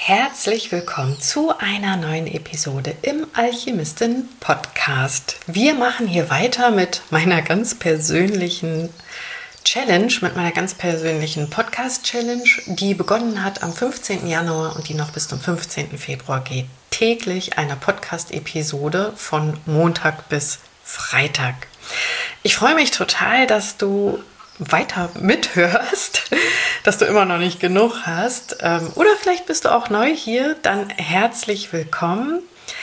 Herzlich willkommen zu einer neuen Episode im Alchemisten-Podcast. Wir machen hier weiter mit meiner ganz persönlichen Challenge, mit meiner ganz persönlichen Podcast-Challenge, die begonnen hat am 15. Januar und die noch bis zum 15. Februar geht. Täglich eine Podcast-Episode von Montag bis Freitag. Ich freue mich total, dass du weiter mithörst, dass du immer noch nicht genug hast. Oder vielleicht bist du auch neu hier, dann herzlich willkommen.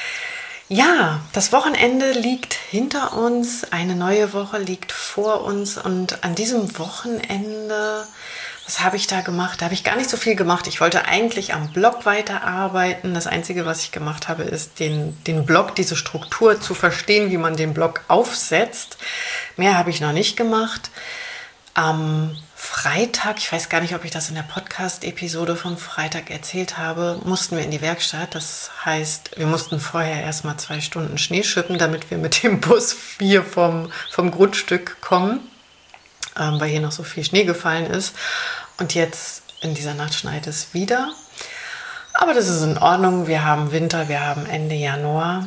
Ja, das Wochenende liegt hinter uns, eine neue Woche liegt vor uns und an diesem Wochenende, was habe ich da gemacht? Da habe ich gar nicht so viel gemacht. Ich wollte eigentlich am Blog weiterarbeiten. Das Einzige, was ich gemacht habe, ist den Blog, diese Struktur zu verstehen, wie man den Blog aufsetzt. Mehr habe ich noch nicht gemacht. Am Freitag, ich weiß gar nicht, ob ich das in der Podcast-Episode vom Freitag erzählt habe, mussten wir in die Werkstatt. Das heißt, wir mussten vorher erstmal 2 Stunden Schnee schippen, damit wir mit dem Bus hier vom Grundstück kommen, weil hier noch so viel Schnee gefallen ist. Und jetzt in dieser Nacht schneit es wieder. Aber das ist in Ordnung. Wir haben Winter, wir haben Ende Januar.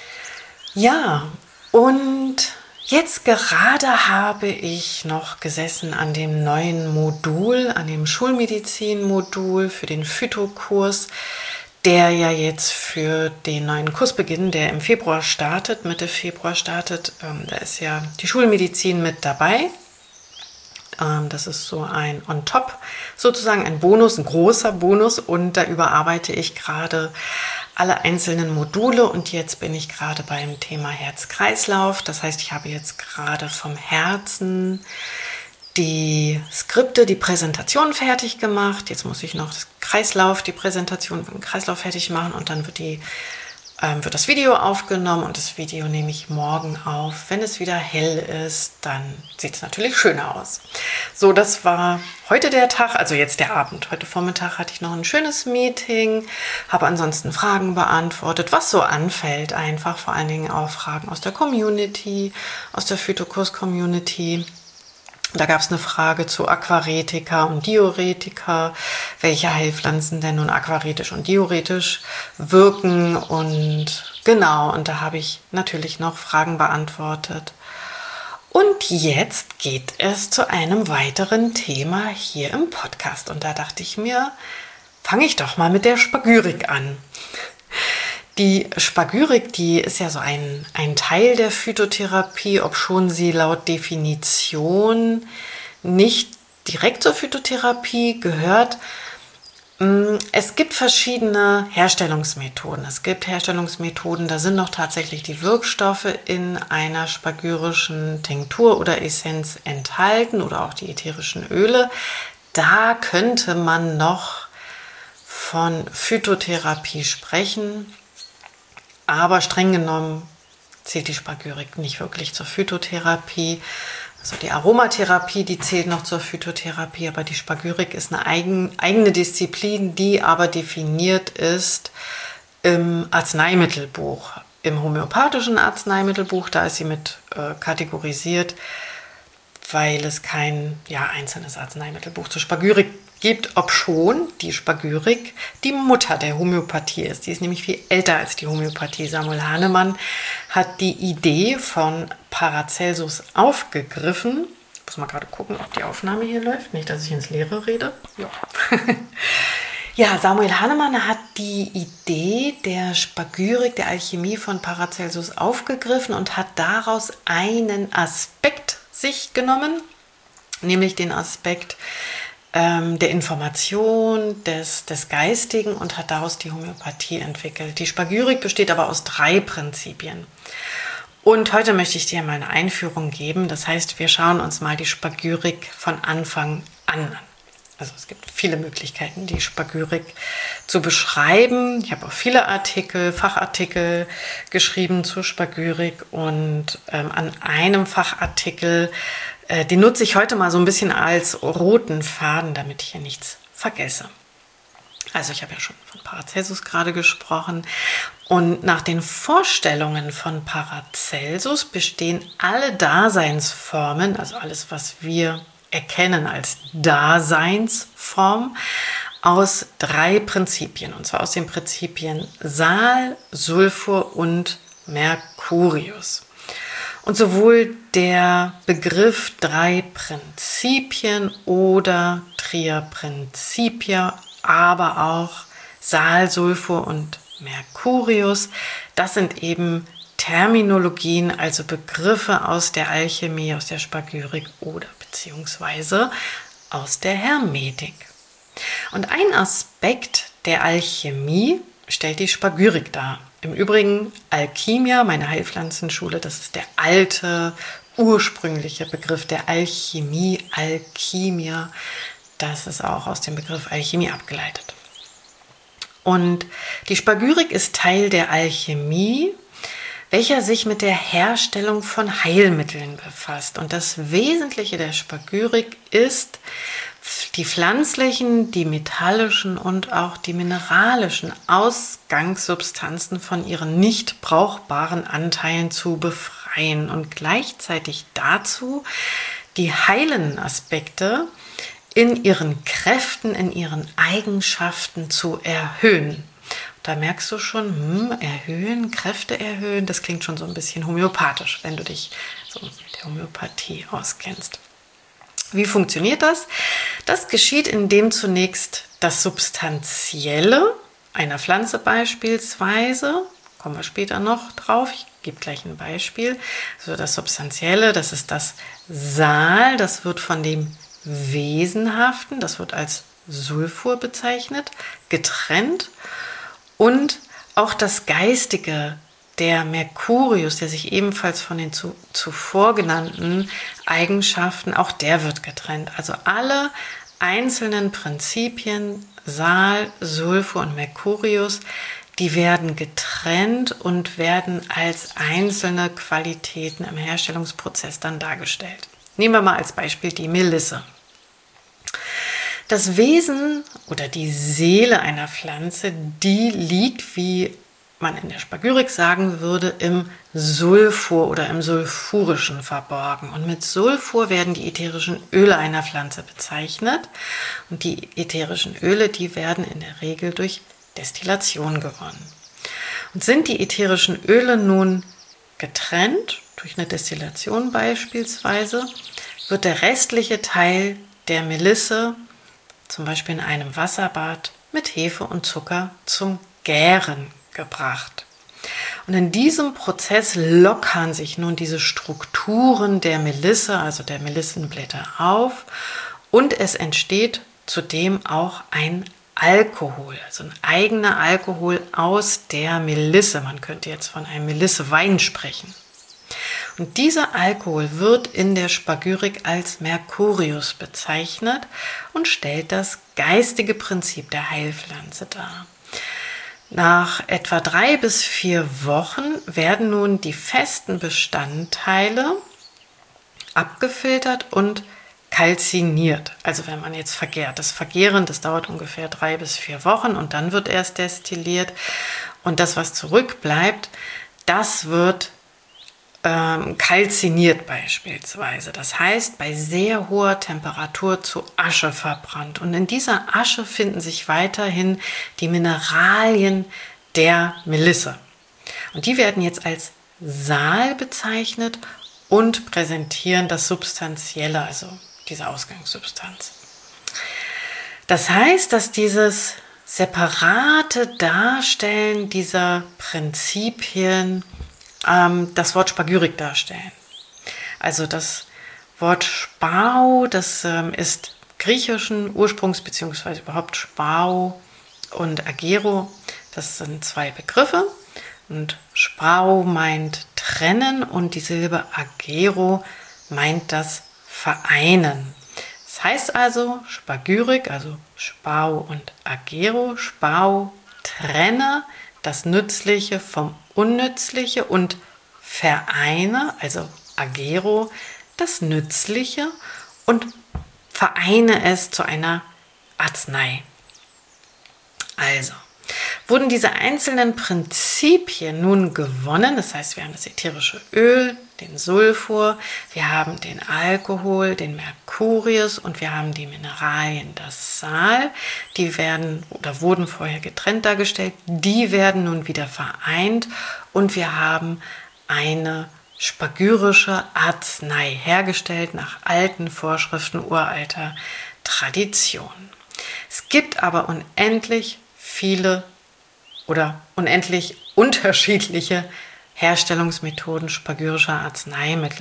Ja, und jetzt gerade habe ich noch gesessen an dem neuen Modul, an dem Schulmedizin-Modul für den Phytokurs, der ja jetzt für den neuen Kursbeginn, der im Februar startet, Mitte Februar startet. Da ist ja die Schulmedizin mit dabei. Das ist so ein On-Top, sozusagen ein Bonus, ein großer Bonus. Und da überarbeite ich gerade alle einzelnen Module und jetzt bin ich gerade beim Thema Herz-Kreislauf. Das heißt, ich habe jetzt gerade vom Herzen die Skripte, die Präsentation fertig gemacht. Jetzt muss ich noch die Präsentation vom Kreislauf fertig machen und dann wird das Video aufgenommen und das Video nehme ich morgen auf. Wenn es wieder hell ist, dann sieht es natürlich schöner aus. So, das war heute der Tag, also jetzt der Abend. Heute Vormittag hatte ich noch ein schönes Meeting, habe ansonsten Fragen beantwortet, was so anfällt einfach, vor allen Dingen auch Fragen aus der Community, aus der Phytokurs-Community. Da gab es eine Frage zu Aquaretika und Diuretika, welche Heilpflanzen denn nun aquaretisch und diuretisch wirken und genau, und da habe ich natürlich noch Fragen beantwortet. Und jetzt geht es zu einem weiteren Thema hier im Podcast und da dachte ich mir, fange ich doch mal mit der Spagyrik an. Die Spagyrik, die ist ja so ein Teil der Phytotherapie, obschon sie laut Definition nicht direkt zur Phytotherapie gehört. Es gibt verschiedene Herstellungsmethoden. Es gibt Herstellungsmethoden, da sind noch tatsächlich die Wirkstoffe in einer spagyrischen Tinktur oder Essenz enthalten oder auch die ätherischen Öle. Da könnte man noch von Phytotherapie sprechen. Aber streng genommen zählt die Spagyrik nicht wirklich zur Phytotherapie. Also die Aromatherapie, die zählt noch zur Phytotherapie, aber die Spagyrik ist eine eigene Disziplin, die aber definiert ist im Arzneimittelbuch. Im homöopathischen Arzneimittelbuch, da ist sie mit kategorisiert, weil es kein einzelnes Arzneimittelbuch zur Spagyrik gibt, obschon die Spagyrik die Mutter der Homöopathie ist. Die ist nämlich viel älter als die Homöopathie. Samuel Hahnemann hat die Idee von Paracelsus aufgegriffen. Ich muss mal gerade gucken, ob die Aufnahme hier läuft. Nicht, dass ich ins Leere rede. Ja. Ja, Samuel Hahnemann hat die Idee der Spagyrik, der Alchemie von Paracelsus aufgegriffen und hat daraus einen Aspekt sich genommen, nämlich den Aspekt der Information, des Geistigen und hat daraus die Homöopathie entwickelt. Die Spagyrik besteht aber aus 3 Prinzipien. Und heute möchte ich dir mal eine Einführung geben. Das heißt, wir schauen uns mal die Spagyrik von Anfang an. Also es gibt viele Möglichkeiten, die Spagyrik zu beschreiben. Ich habe auch viele Fachartikel geschrieben zur Spagyrik und an einem Fachartikel, den nutze ich heute mal so ein bisschen als roten Faden, damit ich hier nichts vergesse. Also ich habe ja schon von Paracelsus gerade gesprochen. Und nach den Vorstellungen von Paracelsus bestehen alle Daseinsformen, also alles, was wir erkennen als Daseinsform, aus 3 Prinzipien, und zwar aus den Prinzipien Sal, Sulfur und Mercurius. Und sowohl der Begriff 3 Prinzipien oder Tria Principia, aber auch Sal, Sulfur und Mercurius, das sind eben Terminologien, also Begriffe aus der Alchemie, aus der Spagyrik oder beziehungsweise aus der Hermetik. Und ein Aspekt der Alchemie stellt die Spagyrik dar. Im Übrigen Alchimia, meine Heilpflanzenschule, das ist der alte, ursprüngliche Begriff der Alchemie, Alchimia. Das ist auch aus dem Begriff Alchemie abgeleitet. Und die Spagyrik ist Teil der Alchemie, welcher sich mit der Herstellung von Heilmitteln befasst. Und das Wesentliche der Spagyrik ist, die pflanzlichen, die metallischen und auch die mineralischen Ausgangssubstanzen von ihren nicht brauchbaren Anteilen zu befreien und gleichzeitig dazu die heilenden Aspekte in ihren Kräften, in ihren Eigenschaften zu erhöhen. Da merkst du schon, erhöhen, Kräfte erhöhen, das klingt schon so ein bisschen homöopathisch, wenn du dich so mit der Homöopathie auskennst. Wie funktioniert das? Das geschieht, indem zunächst das Substanzielle einer Pflanze beispielsweise, kommen wir später noch drauf, ich gebe gleich ein Beispiel, also das Substanzielle, das ist das Sal, das wird von dem Wesenhaften, das wird als Sulfur bezeichnet, getrennt. Und auch das Geistige, der Mercurius, der sich ebenfalls von den zuvor genannten Eigenschaften, auch der wird getrennt. Also alle einzelnen Prinzipien, Sal, Sulfur und Mercurius, die werden getrennt und werden als einzelne Qualitäten im Herstellungsprozess dann dargestellt. Nehmen wir mal als Beispiel die Melisse. Das Wesen oder die Seele einer Pflanze, die liegt, wie man in der Spagyrik sagen würde, im Sulfur oder im Sulfurischen verborgen. Und mit Sulfur werden die ätherischen Öle einer Pflanze bezeichnet. Und die ätherischen Öle, die werden in der Regel durch Destillation gewonnen. Und sind die ätherischen Öle nun getrennt, durch eine Destillation beispielsweise, wird der restliche Teil der Melisse zum Beispiel in einem Wasserbad mit Hefe und Zucker zum Gären gebracht. Und in diesem Prozess lockern sich nun diese Strukturen der Melisse, also der Melissenblätter, auf und es entsteht zudem auch ein Alkohol, also ein eigener Alkohol aus der Melisse. Man könnte jetzt von einem Melissewein sprechen. Und dieser Alkohol wird in der Spagyrik als Mercurius bezeichnet und stellt das geistige Prinzip der Heilpflanze dar. Nach etwa 3 bis 4 Wochen werden nun die festen Bestandteile abgefiltert und kalziniert. Also wenn man jetzt vergärt. Das Vergären, das dauert ungefähr 3 bis 4 Wochen und dann wird erst destilliert. Und das, was zurückbleibt, das wird kalziniert beispielsweise. Das heißt, bei sehr hoher Temperatur zu Asche verbrannt. Und in dieser Asche finden sich weiterhin die Mineralien der Melisse. Und die werden jetzt als Sal bezeichnet und präsentieren das Substanzielle, also diese Ausgangssubstanz. Das heißt, dass dieses separate Darstellen dieser Prinzipien das Wort Spagyrik darstellen. Also das Wort Spau, das ist griechischen Ursprungs bzw. überhaupt Spau und Agero. Das sind 2 Begriffe und Spau meint trennen und die Silbe Agero meint das Vereinen. Das heißt also Spagyrik, also Spau und Agero. Spau trenne das Nützliche vom Unnützliche und vereine, also Agero, das Nützliche und vereine es zu einer Arznei. Also, wurden diese einzelnen Prinzipien nun gewonnen, das heißt, wir haben das ätherische Öl, den Sulfur, wir haben den Alkohol, den Mercurius und wir haben die Mineralien, das Sal. Die werden oder wurden vorher getrennt dargestellt, die werden nun wieder vereint und wir haben eine spagyrische Arznei, hergestellt nach alten Vorschriften uralter Tradition. Es gibt aber unendlich viele oder unendlich unterschiedliche Herstellungsmethoden spagyrischer Arzneimittel.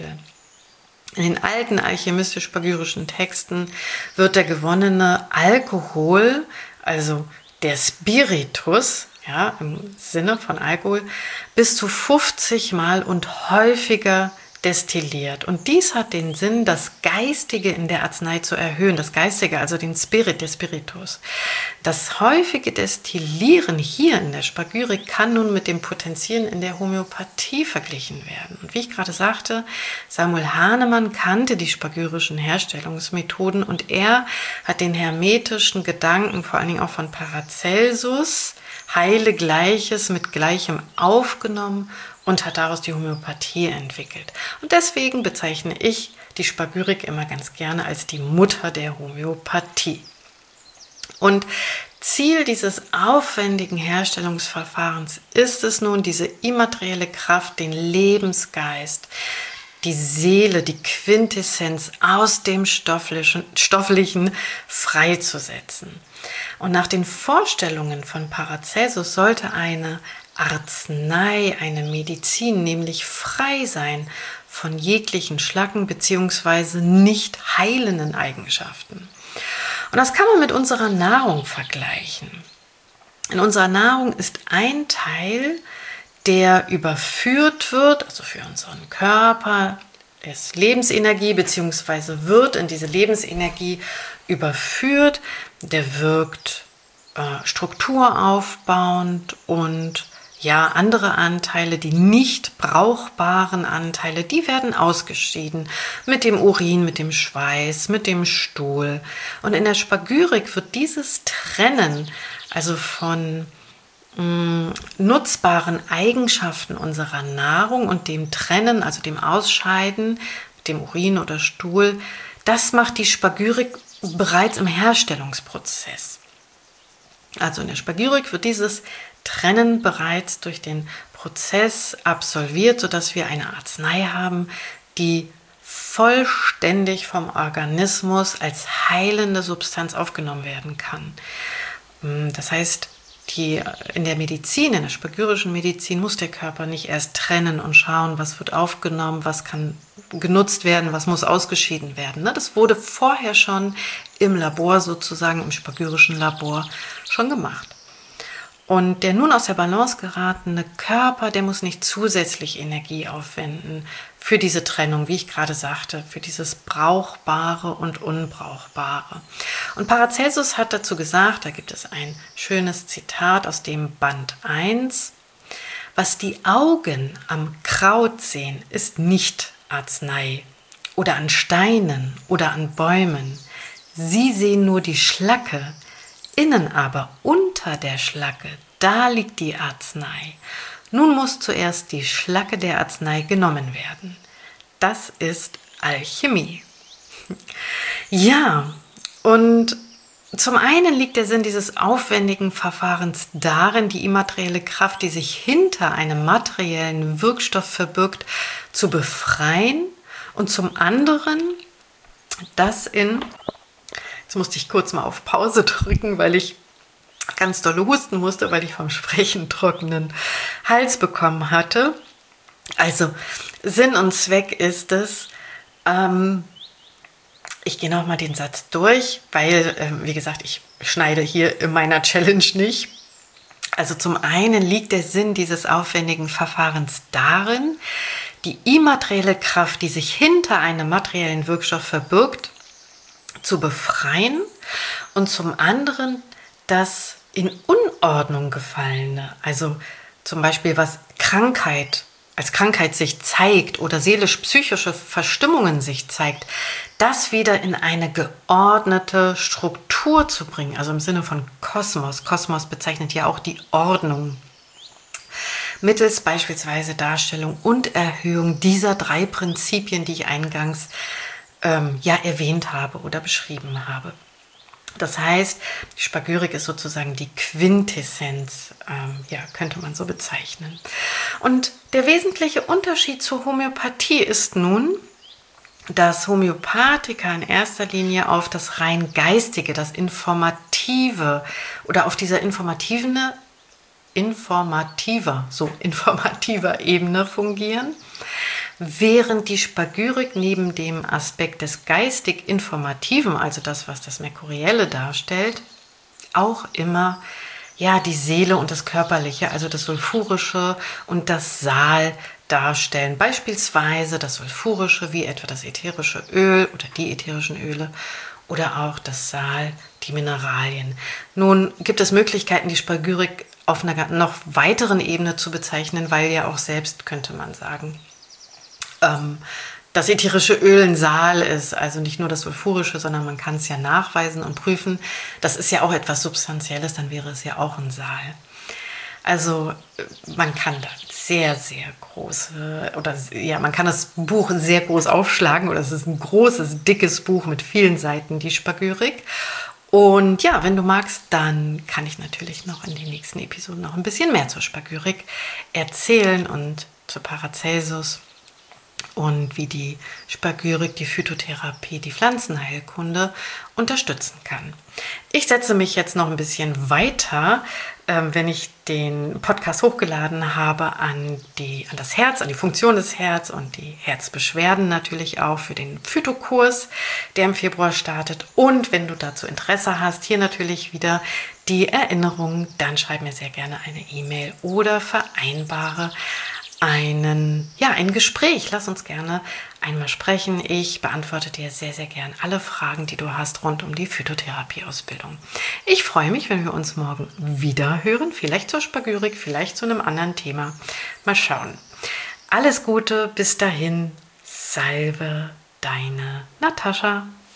In den alten alchemistisch-spagyrischen Texten wird der gewonnene Alkohol, also der Spiritus, ja, im Sinne von Alkohol, bis zu 50 Mal und häufiger destilliert. Und dies hat den Sinn, das Geistige in der Arznei zu erhöhen. Das Geistige, also den Spirit, der Spiritus. Das häufige Destillieren hier in der Spagyrik kann nun mit dem Potenzieren in der Homöopathie verglichen werden. Und wie ich gerade sagte, Samuel Hahnemann kannte die spagyrischen Herstellungsmethoden und er hat den hermetischen Gedanken, vor allen Dingen auch von Paracelsus, heile Gleiches mit Gleichem aufgenommen und hat daraus die Homöopathie entwickelt. Und deswegen bezeichne ich die Spagyrik immer ganz gerne als die Mutter der Homöopathie. Und Ziel dieses aufwendigen Herstellungsverfahrens ist es nun, diese immaterielle Kraft, den Lebensgeist, die Seele, die Quintessenz aus dem Stofflichen freizusetzen. Und nach den Vorstellungen von Paracelsus sollte eine Arznei, eine Medizin nämlich frei sein von jeglichen Schlacken bzw. nicht heilenden Eigenschaften. Und das kann man mit unserer Nahrung vergleichen. In unserer Nahrung ist ein Teil, der überführt wird, also für unseren Körper, ist Lebensenergie bzw. wird in diese Lebensenergie überführt, der wirkt strukturaufbauend und ja, andere Anteile, die nicht brauchbaren Anteile, die werden ausgeschieden mit dem Urin, mit dem Schweiß, mit dem Stuhl. Und in der Spagyrik wird dieses Trennen, also von nutzbaren Eigenschaften unserer Nahrung und dem Trennen, also dem Ausscheiden mit dem Urin oder Stuhl, das macht die Spagyrik bereits im Herstellungsprozess. Also in der Spagyrik wird dieses Trennen bereits durch den Prozess absolviert, sodass wir eine Arznei haben, die vollständig vom Organismus als heilende Substanz aufgenommen werden kann. Das heißt, in der Medizin, in der spagyrischen Medizin, muss der Körper nicht erst trennen und schauen, was wird aufgenommen, was kann genutzt werden, was muss ausgeschieden werden. Das wurde vorher schon im Labor sozusagen, im spagyrischen Labor schon gemacht. Und der nun aus der Balance geratene Körper, der muss nicht zusätzlich Energie aufwenden für diese Trennung, wie ich gerade sagte, für dieses Brauchbare und Unbrauchbare. Und Paracelsus hat dazu gesagt, da gibt es ein schönes Zitat aus dem Band 1, was die Augen am Kraut sehen, ist nicht Arznei oder an Steinen oder an Bäumen. Sie sehen nur die Schlacke, innen aber unter der Schlacke, da liegt die Arznei. Nun muss zuerst die Schlacke der Arznei genommen werden. Das ist Alchemie. Ja, und zum einen liegt der Sinn dieses aufwendigen Verfahrens darin, die immaterielle Kraft, die sich hinter einem materiellen Wirkstoff verbirgt, zu befreien und zum anderen jetzt musste ich kurz mal auf Pause drücken, weil ich ganz doll husten musste, weil ich vom Sprechen trockenen Hals bekommen hatte. Also Sinn und Zweck ist es, ich gehe nochmal den Satz durch, weil, wie gesagt, ich schneide hier in meiner Challenge nicht. Also zum einen liegt der Sinn dieses aufwendigen Verfahrens darin, die immaterielle Kraft, die sich hinter einem materiellen Wirkstoff verbirgt, zu befreien und zum anderen das in Unordnung gefallene, also zum Beispiel was als Krankheit sich zeigt oder seelisch-psychische Verstimmungen sich zeigt, das wieder in eine geordnete Struktur zu bringen, also im Sinne von Kosmos. Kosmos bezeichnet ja auch die Ordnung. mittels beispielsweise Darstellung und Erhöhung dieser 3 Prinzipien, die ich eingangs erwähnt habe oder beschrieben habe. Das heißt, die Spagyrik ist sozusagen die Quintessenz, könnte man so bezeichnen. Und der wesentliche Unterschied zur Homöopathie ist nun, dass Homöopathiker in erster Linie auf das rein Geistige, das Informative oder auf dieser informativer Ebene fungieren, während die Spagyrik neben dem Aspekt des geistig-informativen, also das, was das Merkurielle darstellt, auch immer die Seele und das Körperliche, also das Sulfurische und das Sal darstellen. Beispielsweise das Sulfurische, wie etwa das ätherische Öl oder die ätherischen Öle oder auch das Sal, die Mineralien. Nun gibt es Möglichkeiten, die Spagyrik auf einer noch weiteren Ebene zu bezeichnen, weil ja auch selbst, könnte man sagen, das ätherische Öl ein Sal ist, also nicht nur das Sulfurische, sondern man kann es ja nachweisen und prüfen. Das ist ja auch etwas Substanzielles, dann wäre es ja auch ein Sal. Also man kann da sehr, sehr große, man kann das Buch sehr groß aufschlagen, oder es ist ein großes, dickes Buch mit vielen Seiten, die Spagyrik. Und ja, wenn du magst, dann kann ich natürlich noch in den nächsten Episoden noch ein bisschen mehr zur Spagyrik erzählen und zu Paracelsus und wie die Spagyrik, die Phytotherapie, die Pflanzenheilkunde unterstützen kann. Ich setze mich jetzt noch ein bisschen weiter, wenn ich den Podcast hochgeladen habe, an das Herz, an die Funktion des Herzens und die Herzbeschwerden natürlich auch für den Phytokurs, der im Februar startet. Und wenn du dazu Interesse hast, hier natürlich wieder die Erinnerung, dann schreib mir sehr gerne eine E-Mail oder vereinbare ein Gespräch. Lass uns gerne einmal sprechen. Ich beantworte dir sehr, sehr gern alle Fragen, die du hast rund um die Phytotherapie-Ausbildung. Ich freue mich, wenn wir uns morgen wieder hören. Vielleicht zur Spagyrik, vielleicht zu einem anderen Thema. Mal schauen. Alles Gute, bis dahin. Salve, deine Natascha.